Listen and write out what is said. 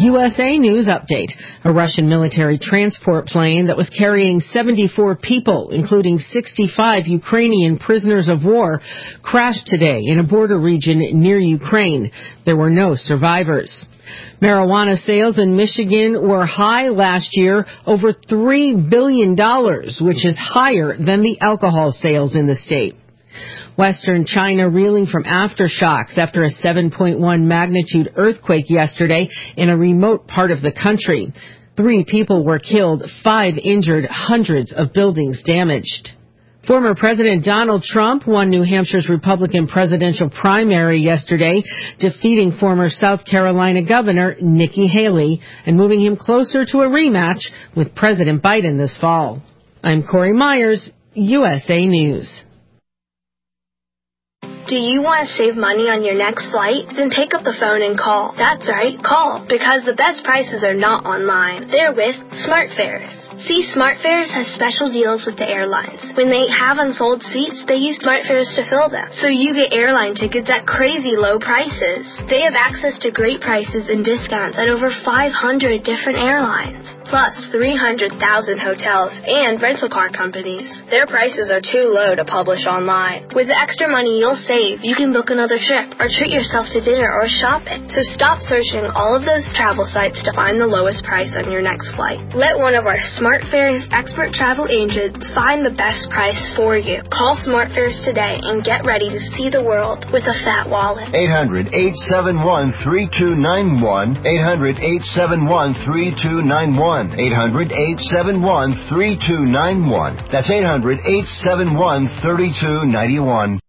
USA News Update. A Russian military transport plane that was carrying 74 people, including 65 Ukrainian prisoners of war, crashed today in a border region near Ukraine. There were no survivors. Marijuana sales in Michigan were high last year, over $3 billion, which is higher than the alcohol sales in the state. Western China reeling from aftershocks after a 7.1 magnitude earthquake yesterday in a remote part of the country. 3 people were killed, 5 injured, hundreds of buildings damaged. Former President Donald Trump won New Hampshire's Republican presidential primary yesterday, defeating former South Carolina Governor Nikki Haley and moving him closer to a rematch with President Biden this fall. I'm Corey Myers, USA News. Do you want to save money on your next flight? Then pick up the phone and call. That's right, call. Because the best prices are not online. They're with SmartFares. See, SmartFares has special deals with the airlines. When they have unsold seats, they use SmartFares to fill them. So you get airline tickets at crazy low prices. They have access to great prices and discounts at over 500 different airlines. Plus 300,000 hotels and rental car companies. Their prices are too low to publish online. With the extra money you'll save, you can book another trip or treat yourself to dinner or shopping. So stop searching all of those travel sites to find the lowest price on your next flight. Let one of our SmartFares expert travel agents find the best price for you. Call SmartFares today and get ready to see the world with a fat wallet. 800-871-3291. 800-871-3291. 800-871-3291. That's 800-871-3291.